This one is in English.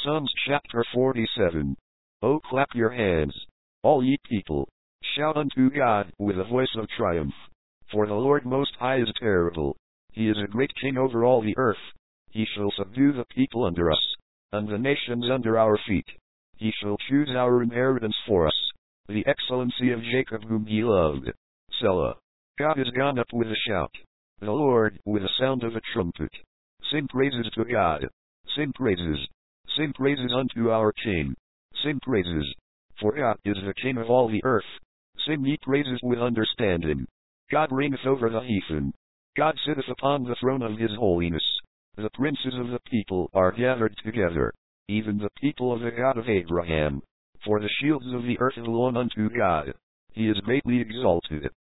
Psalms chapter 47. O clap your hands, all ye people. Shout unto God with a voice of triumph. For the Lord Most High is terrible. He is a great king over all the earth. He shall subdue the people under us, and the nations under our feet. He shall choose our inheritance for us, the excellency of Jacob whom he loved. Selah. God is gone up with a shout, the Lord with the sound of a trumpet. Sing praises to God. Sing praises. Sing praises unto our King. Sing praises. For God is the King of all the earth. Sing ye praises with understanding. God reigneth over the heathen. God sitteth upon the throne of his holiness. The princes of the people are gathered together, even the people of the God of Abraham. For the shields of the earth belong unto God. He is greatly exalted.